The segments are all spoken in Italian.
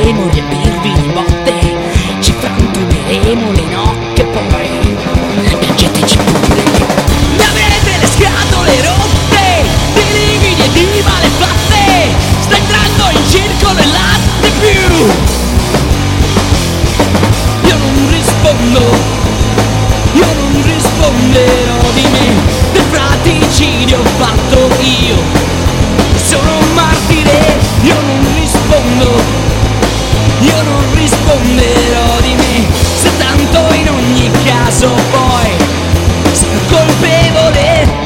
faremo riempirvi di botte, ci frantumeremo le nocche, poi piangeteci pure. Mi avrete le scatole rotte, di lividi e di malefatte, sta entrando in circolo il latte più. Io non risponderò di me, del fraticidio fatto io, sono un martire. Io non risponderò di me, se tanto in ogni caso poi sono colpevole.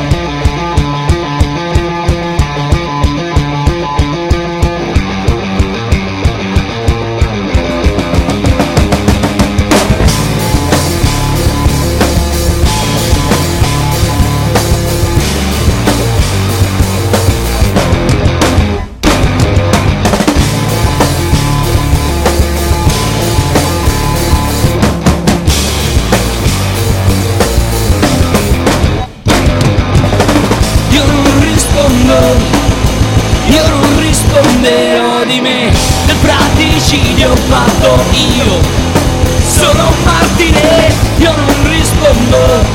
Io non risponderò di me, del fraticidio fatto io, sono un martire. Io non rispondo